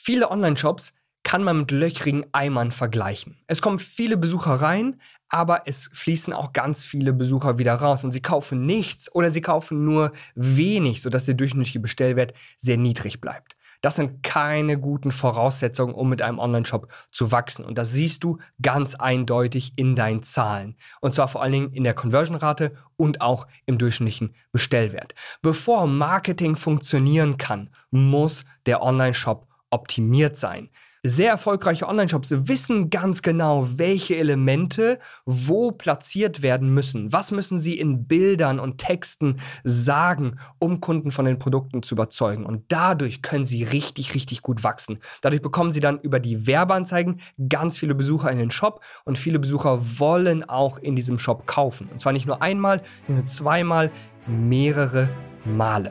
Viele Online-Shops kann man mit löchrigen Eimern vergleichen. Es kommen viele Besucher rein, aber es fließen auch ganz viele Besucher wieder raus und sie kaufen nichts oder sie kaufen nur wenig, sodass der durchschnittliche Bestellwert sehr niedrig bleibt. Das sind keine guten Voraussetzungen, um mit einem Online-Shop zu wachsen. Und das siehst du ganz eindeutig in deinen Zahlen. Und zwar vor allen Dingen in der Conversion-Rate und auch im durchschnittlichen Bestellwert. Bevor Marketing funktionieren kann, muss der Online-Shop optimiert sein. Sehr erfolgreiche Online-Shops wissen ganz genau, welche Elemente wo platziert werden müssen. Was müssen sie in Bildern und Texten sagen, um Kunden von den Produkten zu überzeugen. Und dadurch können sie richtig, richtig gut wachsen. Dadurch bekommen sie dann über die Werbeanzeigen ganz viele Besucher in den Shop und viele Besucher wollen auch in diesem Shop kaufen. Und zwar nicht nur einmal, nicht nur zweimal, mehrere Male.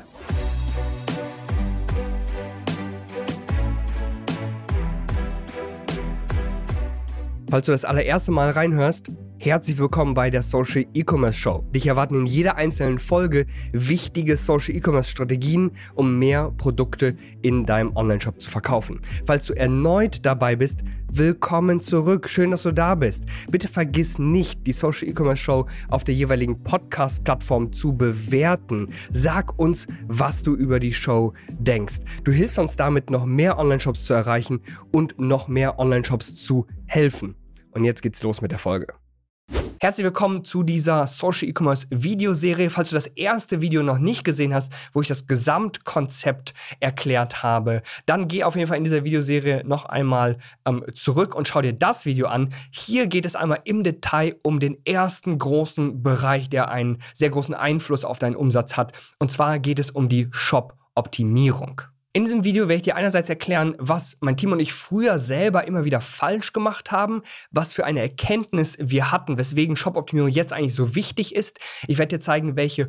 Falls du das allererste Mal reinhörst, herzlich willkommen bei der Social E-Commerce Show. Dich erwarten in jeder einzelnen Folge wichtige Social E-Commerce Strategien, um mehr Produkte in deinem Online-Shop zu verkaufen. Falls du erneut dabei bist, willkommen zurück. Schön, dass du da bist. Bitte vergiss nicht, die Social E-Commerce Show auf der jeweiligen Podcast-Plattform zu bewerten. Sag uns, was du über die Show denkst. Du hilfst uns damit, noch mehr Online-Shops zu erreichen und noch mehr Online-Shops zu helfen. Und jetzt geht's los mit der Folge. Herzlich willkommen zu dieser Social E-Commerce Videoserie. Falls du das erste Video noch nicht gesehen hast, wo ich das Gesamtkonzept erklärt habe, dann geh auf jeden Fall in dieser Videoserie noch einmal zurück und schau dir das Video an. Hier geht es einmal im Detail um den ersten großen Bereich, der einen sehr großen Einfluss auf deinen Umsatz hat. Und zwar geht es um die Shop-Optimierung. In diesem Video werde ich dir einerseits erklären, was mein Team und ich früher selber immer wieder falsch gemacht haben, was für eine Erkenntnis wir hatten, weswegen Shop-Optimierung jetzt eigentlich so wichtig ist. Ich werde dir zeigen, welche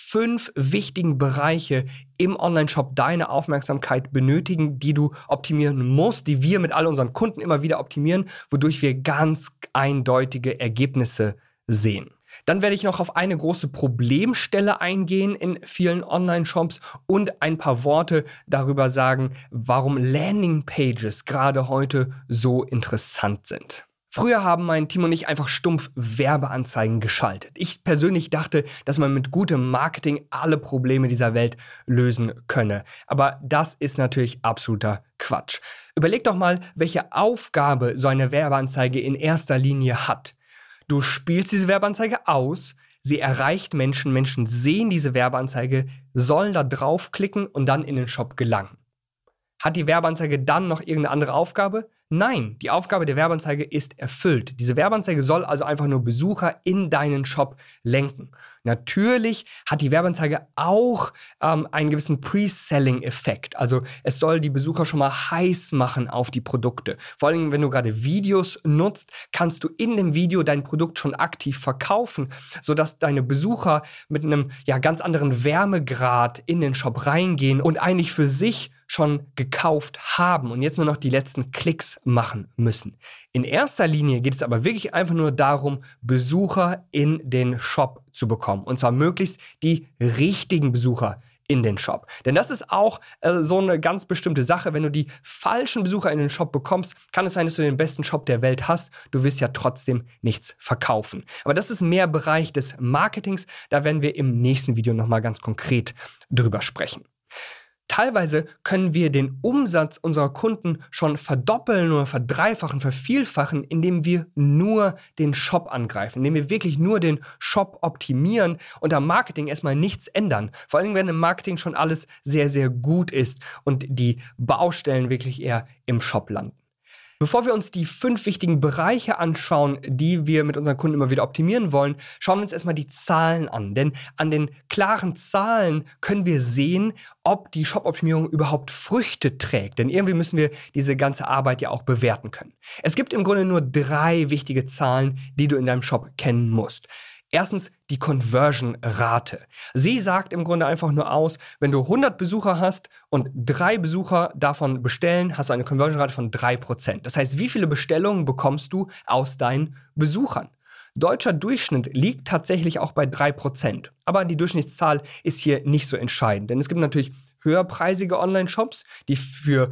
5 wichtigen Bereiche im Online-Shop deine Aufmerksamkeit benötigen, die du optimieren musst, die wir mit all unseren Kunden immer wieder optimieren, wodurch wir ganz eindeutige Ergebnisse sehen. Dann werde ich noch auf eine große Problemstelle eingehen in vielen Online-Shops und ein paar Worte darüber sagen, warum Landing-Pages gerade heute so interessant sind. Früher haben mein Team und ich einfach stumpf Werbeanzeigen geschaltet. Ich persönlich dachte, dass man mit gutem Marketing alle Probleme dieser Welt lösen könne. Aber das ist natürlich absoluter Quatsch. Überleg doch mal, welche Aufgabe so eine Werbeanzeige in erster Linie hat. Du spielst diese Werbeanzeige aus, sie erreicht Menschen, Menschen sehen diese Werbeanzeige, sollen da draufklicken und dann in den Shop gelangen. Hat die Werbeanzeige dann noch irgendeine andere Aufgabe? Nein, die Aufgabe der Werbeanzeige ist erfüllt. Diese Werbeanzeige soll also einfach nur Besucher in deinen Shop lenken. Natürlich hat die Werbeanzeige auch einen gewissen Pre-Selling-Effekt. Also es soll die Besucher schon mal heiß machen auf die Produkte. Vor allem, wenn du gerade Videos nutzt, kannst du in dem Video dein Produkt schon aktiv verkaufen, sodass deine Besucher mit einem ganz anderen Wärmegrad in den Shop reingehen und eigentlich für sich schon gekauft haben und jetzt nur noch die letzten Klicks machen müssen. In erster Linie geht es aber wirklich einfach nur darum, Besucher in den Shop zu bekommen. Und zwar möglichst die richtigen Besucher in den Shop. Denn das ist auch so eine ganz bestimmte Sache. Wenn du die falschen Besucher in den Shop bekommst, kann es sein, dass du den besten Shop der Welt hast. Du wirst ja trotzdem nichts verkaufen. Aber das ist mehr Bereich des Marketings. Da werden wir im nächsten Video nochmal ganz konkret drüber sprechen. Teilweise können wir den Umsatz unserer Kunden schon verdoppeln oder verdreifachen, vervielfachen, indem wir nur den Shop angreifen, indem wir wirklich nur den Shop optimieren und am Marketing erstmal nichts ändern. Vor allem, wenn im Marketing schon alles sehr, sehr gut ist und die Baustellen wirklich eher im Shop landen. Bevor wir uns die 5 wichtigen Bereiche anschauen, die wir mit unseren Kunden immer wieder optimieren wollen, schauen wir uns erstmal die Zahlen an. Denn an den klaren Zahlen können wir sehen, ob die Shop-Optimierung überhaupt Früchte trägt. Denn irgendwie müssen wir diese ganze Arbeit ja auch bewerten können. Es gibt im Grunde nur 3 wichtige Zahlen, die du in deinem Shop kennen musst. Erstens die Conversion-Rate. Sie sagt im Grunde einfach nur aus, wenn du 100 Besucher hast und 3 Besucher davon bestellen, hast du eine Conversion-Rate von 3%. Das heißt, wie viele Bestellungen bekommst du aus deinen Besuchern? Deutscher Durchschnitt liegt tatsächlich auch bei 3%. Aber die Durchschnittszahl ist hier nicht so entscheidend. Denn es gibt natürlich höherpreisige Online-Shops, die für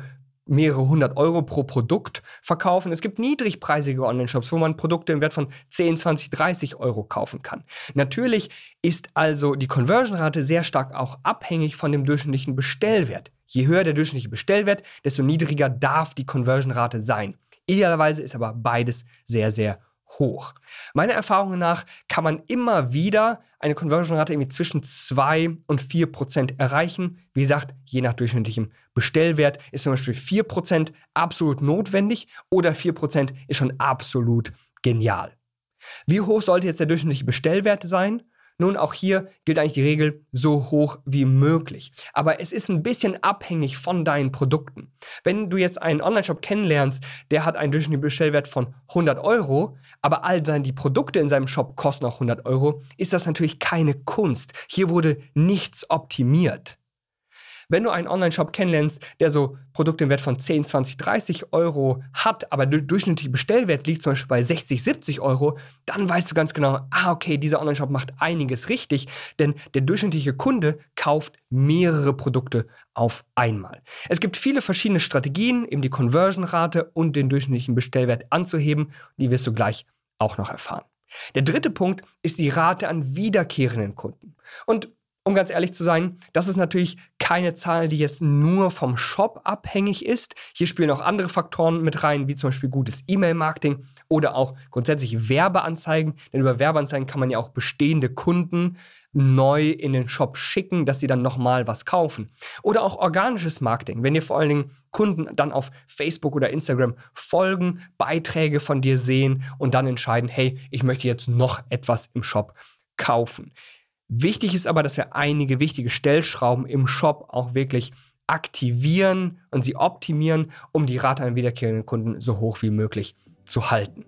mehrere 100 Euro pro Produkt verkaufen. Es gibt niedrigpreisige Online-Shops, wo man Produkte im Wert von 10, 20, 30 Euro kaufen kann. Natürlich ist also die Conversion-Rate sehr stark auch abhängig von dem durchschnittlichen Bestellwert. Je höher der durchschnittliche Bestellwert, desto niedriger darf die Conversion-Rate sein. Idealerweise ist aber beides sehr, sehr hoch. Meiner Erfahrung nach kann man immer wieder eine Conversion-Rate irgendwie zwischen 2 und 4% erreichen. Wie gesagt, je nach durchschnittlichem Bestellwert ist zum Beispiel 4% absolut notwendig oder 4% ist schon absolut genial. Wie hoch sollte jetzt der durchschnittliche Bestellwert sein? Nun, auch hier gilt eigentlich die Regel, so hoch wie möglich. Aber es ist ein bisschen abhängig von deinen Produkten. Wenn du jetzt einen Online-Shop kennenlernst, der hat einen durchschnittlichen Bestellwert von 100 Euro, aber die Produkte in seinem Shop kosten auch 100 Euro, ist das natürlich keine Kunst. Hier wurde nichts optimiert. Wenn du einen Online-Shop kennenlernst, der so Produkte im Wert von 10, 20, 30 Euro hat, aber der durchschnittliche Bestellwert liegt zum Beispiel bei 60, 70 Euro, dann weißt du ganz genau, okay, dieser Online-Shop macht einiges richtig, denn der durchschnittliche Kunde kauft mehrere Produkte auf einmal. Es gibt viele verschiedene Strategien, eben die Conversion-Rate und den durchschnittlichen Bestellwert anzuheben, die wirst du gleich auch noch erfahren. Der dritte Punkt ist die Rate an wiederkehrenden Kunden. Und um ganz ehrlich zu sein, das ist natürlich keine Zahl, die jetzt nur vom Shop abhängig ist. Hier spielen auch andere Faktoren mit rein, wie zum Beispiel gutes E-Mail-Marketing oder auch grundsätzlich Werbeanzeigen. Denn über Werbeanzeigen kann man ja auch bestehende Kunden neu in den Shop schicken, dass sie dann nochmal was kaufen. Oder auch organisches Marketing, wenn dir vor allen Dingen Kunden dann auf Facebook oder Instagram folgen, Beiträge von dir sehen und dann entscheiden, hey, ich möchte jetzt noch etwas im Shop kaufen. Wichtig ist aber, dass wir einige wichtige Stellschrauben im Shop auch wirklich aktivieren und sie optimieren, um die Rate an wiederkehrenden Kunden so hoch wie möglich zu halten.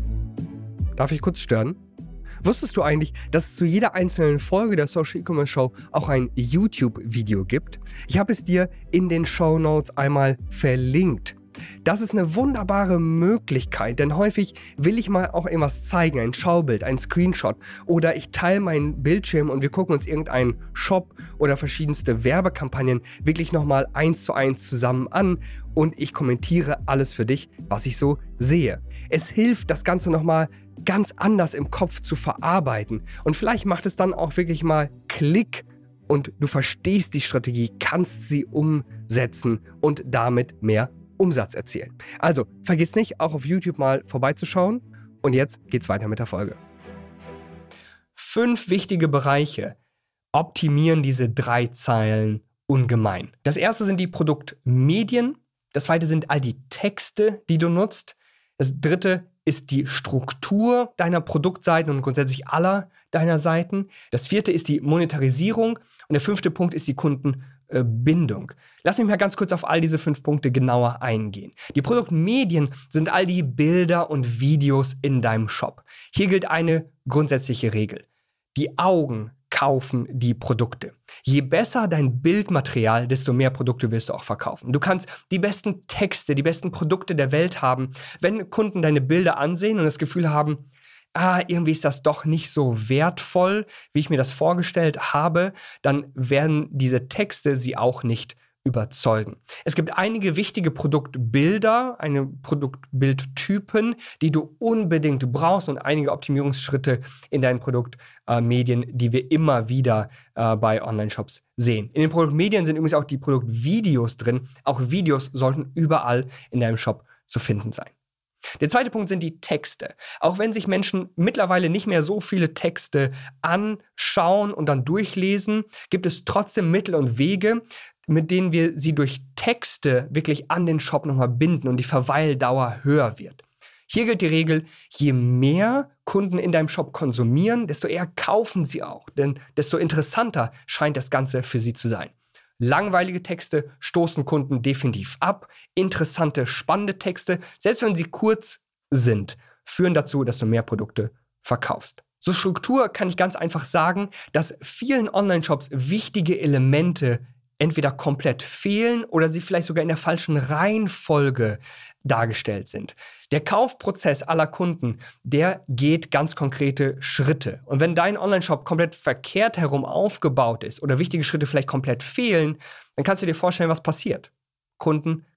Darf ich kurz stören? Wusstest du eigentlich, dass es zu jeder einzelnen Folge der Social E-Commerce Show auch ein YouTube-Video gibt? Ich habe es dir in den Shownotes einmal verlinkt. Das ist eine wunderbare Möglichkeit, denn häufig will ich mal auch irgendwas zeigen, ein Schaubild, ein Screenshot oder ich teile meinen Bildschirm und wir gucken uns irgendeinen Shop oder verschiedenste Werbekampagnen wirklich nochmal 1:1 zusammen an und ich kommentiere alles für dich, was ich so sehe. Es hilft, das Ganze nochmal ganz anders im Kopf zu verarbeiten und vielleicht macht es dann auch wirklich mal Klick und du verstehst die Strategie, kannst sie umsetzen und damit mehr Umsatz erzielen. Also, vergiss nicht, auch auf YouTube mal vorbeizuschauen. Und jetzt geht's weiter mit der Folge. 5 wichtige Bereiche optimieren diese 3 Zeilen ungemein. Das erste sind die Produktmedien. Das zweite sind all die Texte, die du nutzt. Das dritte ist die Struktur deiner Produktseiten und grundsätzlich aller deiner Seiten. Das vierte ist die Monetarisierung. Und der 5. Punkt ist die Kundenbindung. Lass mich mal ganz kurz auf all diese 5 Punkte genauer eingehen. Die Produktmedien sind all die Bilder und Videos in deinem Shop. Hier gilt eine grundsätzliche Regel. Die Augen kaufen die Produkte. Je besser dein Bildmaterial, desto mehr Produkte wirst du auch verkaufen. Du kannst die besten Texte, die besten Produkte der Welt haben. Wenn Kunden deine Bilder ansehen und das Gefühl haben, irgendwie ist das doch nicht so wertvoll, wie ich mir das vorgestellt habe, dann werden diese Texte sie auch nicht überzeugen. Es gibt einige wichtige Produktbilder, Produktbildtypen, die du unbedingt brauchst und einige Optimierungsschritte in deinen Produktmedien, die wir immer wieder bei Online-Shops sehen. In den Produktmedien sind übrigens auch die Produktvideos drin. Auch Videos sollten überall in deinem Shop zu finden sein. Der zweite Punkt sind die Texte. Auch wenn sich Menschen mittlerweile nicht mehr so viele Texte anschauen und dann durchlesen, gibt es trotzdem Mittel und Wege, mit denen wir sie durch Texte wirklich an den Shop nochmal binden und die Verweildauer höher wird. Hier gilt die Regel, je mehr Kunden in deinem Shop konsumieren, desto eher kaufen sie auch, denn desto interessanter scheint das Ganze für sie zu sein. Langweilige Texte stoßen Kunden definitiv ab. Interessante, spannende Texte, selbst wenn sie kurz sind, führen dazu, dass du mehr Produkte verkaufst. Zur Struktur kann ich ganz einfach sagen, dass vielen Online-Shops wichtige Elemente entweder komplett fehlen oder sie vielleicht sogar in der falschen Reihenfolge dargestellt sind. Der Kaufprozess aller Kunden, der geht ganz konkrete Schritte. Und wenn dein Online-Shop komplett verkehrt herum aufgebaut ist oder wichtige Schritte vielleicht komplett fehlen, dann kannst du dir vorstellen, was passiert. Kunden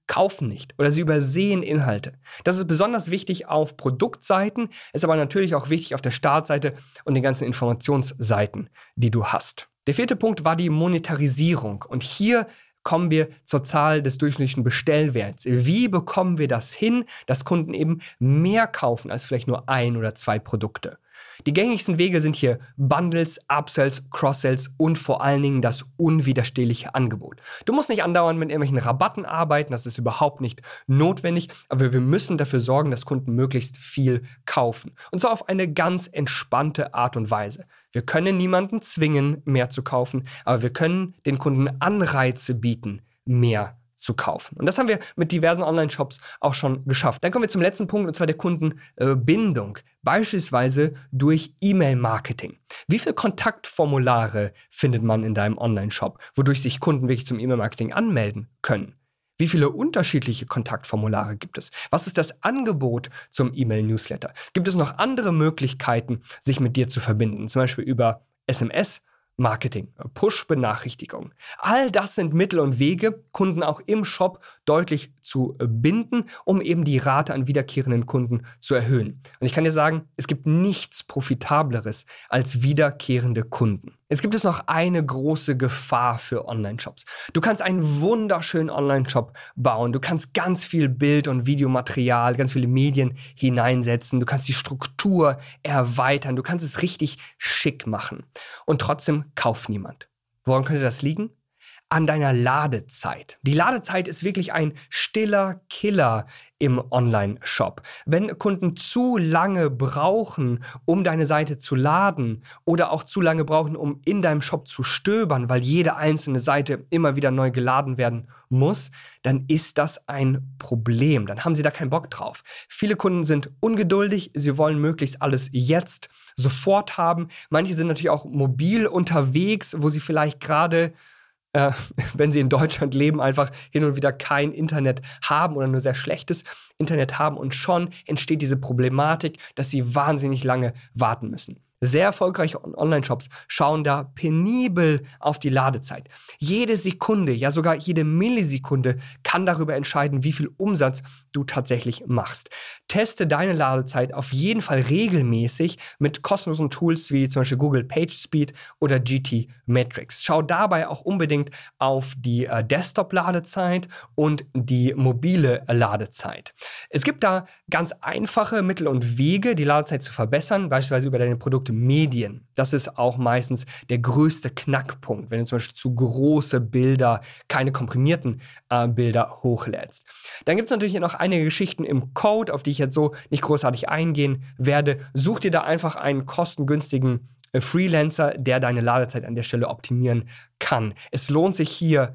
kaufen nicht oder sie übersehen Inhalte. Das ist besonders wichtig auf Produktseiten, ist aber natürlich auch wichtig auf der Startseite und den ganzen Informationsseiten, die du hast. Der 4. Punkt war die Monetarisierung und hier kommen wir zur Zahl des durchschnittlichen Bestellwerts. Wie bekommen wir das hin, dass Kunden eben mehr kaufen als vielleicht nur 1 oder 2 Produkte? Die gängigsten Wege sind hier Bundles, Upsells, Cross-Sells und vor allen Dingen das unwiderstehliche Angebot. Du musst nicht andauernd mit irgendwelchen Rabatten arbeiten, das ist überhaupt nicht notwendig, aber wir müssen dafür sorgen, dass Kunden möglichst viel kaufen. Und zwar auf eine ganz entspannte Art und Weise. Wir können niemanden zwingen, mehr zu kaufen, aber wir können den Kunden Anreize bieten, mehr zu kaufen. Und das haben wir mit diversen Online-Shops auch schon geschafft. Dann kommen wir zum letzten Punkt, und zwar der Kundenbindung. Beispielsweise durch E-Mail-Marketing. Wie viele Kontaktformulare findet man in deinem Online-Shop, wodurch sich Kunden wirklich zum E-Mail-Marketing anmelden können? Wie viele unterschiedliche Kontaktformulare gibt es? Was ist das Angebot zum E-Mail-Newsletter? Gibt es noch andere Möglichkeiten, sich mit dir zu verbinden? Zum Beispiel über SMS, Marketing, Push-Benachrichtigung. All das sind Mittel und Wege, Kunden auch im Shop deutlich zu binden, um eben die Rate an wiederkehrenden Kunden zu erhöhen. Und ich kann dir sagen, es gibt nichts Profitableres als wiederkehrende Kunden. Jetzt gibt es noch eine große Gefahr für Online-Shops. Du kannst einen wunderschönen Online-Shop bauen. Du kannst ganz viel Bild- und Videomaterial, ganz viele Medien hineinsetzen. Du kannst die Struktur erweitern. Du kannst es richtig schick machen. Und trotzdem kauft niemand. Woran könnte das liegen? An deiner Ladezeit. Die Ladezeit ist wirklich ein stiller Killer im Online-Shop. Wenn Kunden zu lange brauchen, um deine Seite zu laden oder auch zu lange brauchen, um in deinem Shop zu stöbern, weil jede einzelne Seite immer wieder neu geladen werden muss, dann ist das ein Problem. Dann haben sie da keinen Bock drauf. Viele Kunden sind ungeduldig, sie wollen möglichst alles jetzt, sofort haben. Manche sind natürlich auch mobil unterwegs, wo sie vielleicht gerade wenn sie in Deutschland leben, einfach hin und wieder kein Internet haben oder nur sehr schlechtes Internet haben und schon entsteht diese Problematik, dass sie wahnsinnig lange warten müssen. Sehr erfolgreiche Online-Shops schauen da penibel auf die Ladezeit. Jede Sekunde, ja sogar jede Millisekunde kann darüber entscheiden, wie viel Umsatz du tatsächlich machst. Teste deine Ladezeit auf jeden Fall regelmäßig mit kostenlosen Tools wie zum Beispiel Google PageSpeed oder GTmetrix. Schau dabei auch unbedingt auf die Desktop-Ladezeit und die mobile Ladezeit. Es gibt da ganz einfache Mittel und Wege, die Ladezeit zu verbessern, beispielsweise über deine Produktmedien. Das ist auch meistens der größte Knackpunkt, wenn du zum Beispiel zu große Bilder, keine komprimierten Bilder hochlädst. Dann gibt es natürlich noch einige Geschichten im Code, auf die ich jetzt so nicht großartig eingehen werde. Such dir da einfach einen kostengünstigen Freelancer, der deine Ladezeit an der Stelle optimieren kann. Es lohnt sich hier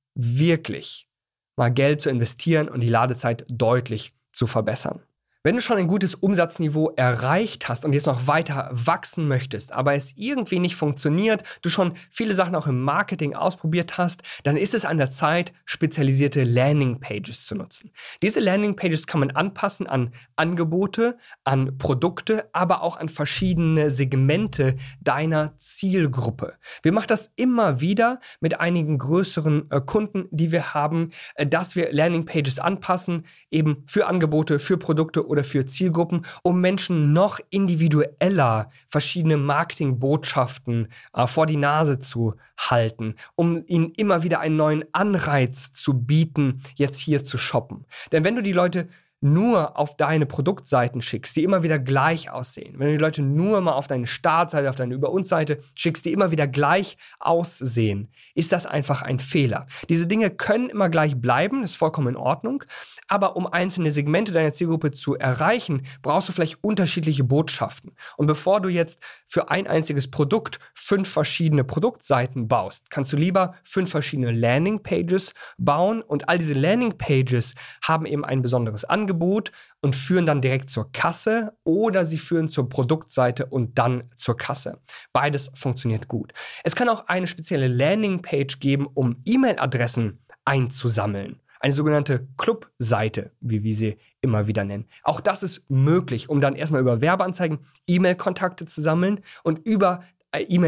wirklich mal Geld zu investieren und die Ladezeit deutlich zu verbessern. Wenn du schon ein gutes Umsatzniveau erreicht hast und jetzt noch weiter wachsen möchtest, aber es irgendwie nicht funktioniert, du schon viele Sachen auch im Marketing ausprobiert hast, dann ist es an der Zeit, spezialisierte Landingpages zu nutzen. Diese Landingpages kann man anpassen an Angebote, an Produkte, aber auch an verschiedene Segmente deiner Zielgruppe. Wir machen das immer wieder mit einigen größeren Kunden, die wir haben, dass wir Landingpages anpassen, eben für Angebote, für Produkte oder für Zielgruppen, um Menschen noch individueller verschiedene Marketingbotschaften vor die Nase zu halten, um ihnen immer wieder einen neuen Anreiz zu bieten, jetzt hier zu shoppen. Denn wenn du die Leute nur auf deine Produktseiten schickst, die immer wieder gleich aussehen, wenn du die Leute nur mal auf deine Startseite, auf deine Über-uns-Seite schickst, die immer wieder gleich aussehen, ist das einfach ein Fehler. Diese Dinge können immer gleich bleiben, das ist vollkommen in Ordnung, aber um einzelne Segmente deiner Zielgruppe zu erreichen, brauchst du vielleicht unterschiedliche Botschaften. Und bevor du jetzt für ein einziges Produkt 5 verschiedene Produktseiten baust, kannst du lieber 5 verschiedene Landingpages bauen und all diese Landingpages haben eben ein besonderes Angebot und führen dann direkt zur Kasse oder sie führen zur Produktseite und dann zur Kasse. Beides funktioniert gut. Es kann auch eine spezielle Landingpage geben, um E-Mail-Adressen einzusammeln. Eine sogenannte Clubseite, wie wir sie immer wieder nennen. Auch das ist möglich, um dann erstmal über Werbeanzeigen E-Mail-Kontakte zu sammeln und über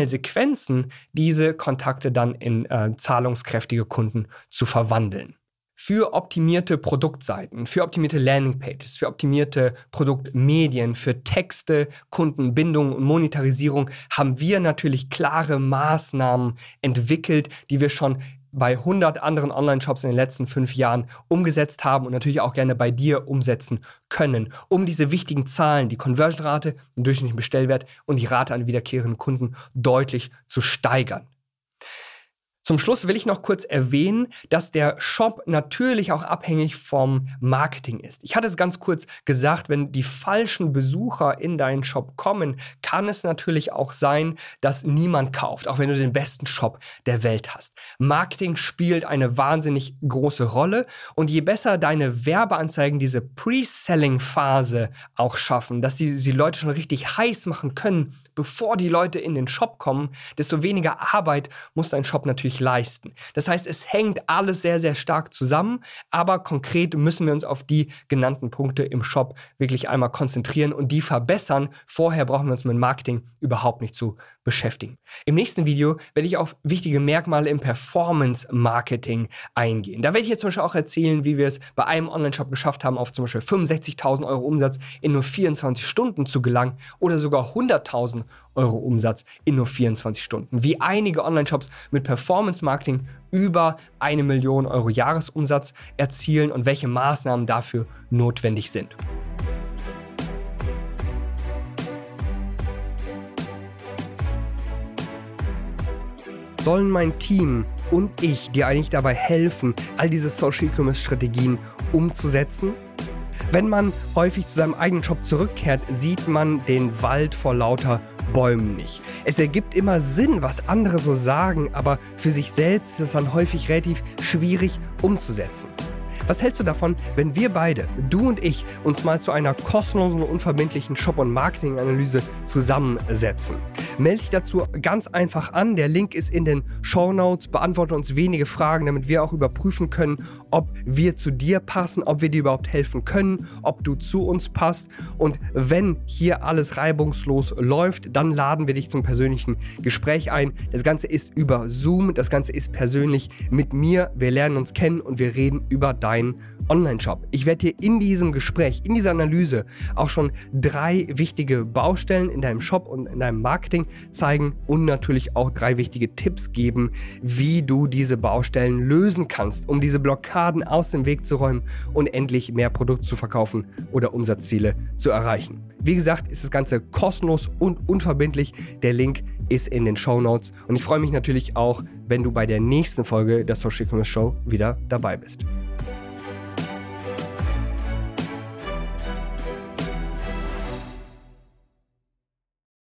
E-Mail-Sequenzen diese Kontakte dann in zahlungskräftige Kunden zu verwandeln. für optimierte Produktseiten, für optimierte Landingpages, für optimierte Produktmedien, für Texte, Kundenbindung und Monetarisierung haben wir natürlich klare Maßnahmen entwickelt, die wir schon bei 100 anderen Online-Shops in den letzten 5 Jahren umgesetzt haben und natürlich auch gerne bei dir umsetzen können, um diese wichtigen Zahlen, die Conversion-Rate, den durchschnittlichen Bestellwert und die Rate an wiederkehrenden Kunden deutlich zu steigern. Zum Schluss will ich noch kurz erwähnen, dass der Shop natürlich auch abhängig vom Marketing ist. Ich hatte es ganz kurz gesagt, wenn die falschen Besucher in deinen Shop kommen, kann es natürlich auch sein, dass niemand kauft, auch wenn du den besten Shop der Welt hast. Marketing spielt eine wahnsinnig große Rolle und je besser deine Werbeanzeigen diese Pre-Selling-Phase auch schaffen, dass die Leute schon richtig heiß machen können, bevor die Leute in den Shop kommen, desto weniger Arbeit muss dein Shop natürlich leisten. Das heißt, es hängt alles sehr, sehr stark zusammen, aber konkret müssen wir uns auf die genannten Punkte im Shop wirklich einmal konzentrieren und die verbessern. Vorher brauchen wir uns mit Marketing überhaupt nicht zu beschäftigen. Im nächsten Video werde ich auf wichtige Merkmale im Performance-Marketing eingehen. Da werde ich jetzt zum Beispiel auch erzählen, wie wir es bei einem Online-Shop geschafft haben, auf zum Beispiel 65.000 Euro Umsatz in nur 24 Stunden zu gelangen oder sogar 100.000 Euro Umsatz in nur 24 Stunden. Wie einige Online-Shops mit Performance-Marketing über 1 Million Euro Jahresumsatz erzielen und welche Maßnahmen dafür notwendig sind. Sollen mein Team und ich dir eigentlich dabei helfen, all diese Social E-Commerce Strategien umzusetzen? Wenn man häufig zu seinem eigenen Shop zurückkehrt, sieht man den Wald vor lauter Bäumen nicht. Es ergibt immer Sinn, was andere so sagen, aber für sich selbst ist es dann häufig relativ schwierig umzusetzen. Was hältst du davon, wenn wir beide, du und ich, uns mal zu einer kostenlosen und unverbindlichen Shop- und Marketing-Analyse zusammensetzen? Melde dich dazu ganz einfach an. Der Link ist in den Shownotes. Beantworte uns wenige Fragen, damit wir auch überprüfen können, ob wir zu dir passen, ob wir dir überhaupt helfen können, ob du zu uns passt. Und wenn hier alles reibungslos läuft, dann laden wir dich zum persönlichen Gespräch ein. Das Ganze ist über Zoom, das Ganze ist persönlich mit mir. Wir lernen uns kennen und wir reden über deinen Online-Shop. Ich werde dir in diesem Gespräch, in dieser Analyse auch schon 3 wichtige Baustellen in deinem Shop und in deinem Marketing zeigen und natürlich auch 3 wichtige Tipps geben, wie du diese Baustellen lösen kannst, um diese Blockaden aus dem Weg zu räumen und endlich mehr Produkte zu verkaufen oder Umsatzziele zu erreichen. Wie gesagt, ist das Ganze kostenlos und unverbindlich. Der Link ist in den Shownotes und ich freue mich natürlich auch, wenn du bei der nächsten Folge der Social E-Commerce Show wieder dabei bist.